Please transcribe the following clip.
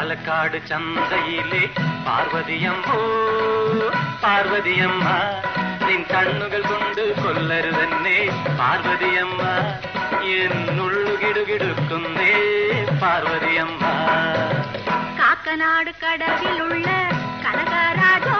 പാലക്കാട് ചന്തയിലെ പാർവതിയമ്മോ പാർവതിയമ്മ നിൻ കണ്ണുകൾ കൊണ്ട് കൊല്ലരുതെന്നെ പാർവതിയമ്മ എന്നുള്ളു കിടുകിടുക്കുന്നേ പാർവതിയമ്മ കാക്കനാട് കടവിലുള്ള കനകരാജോ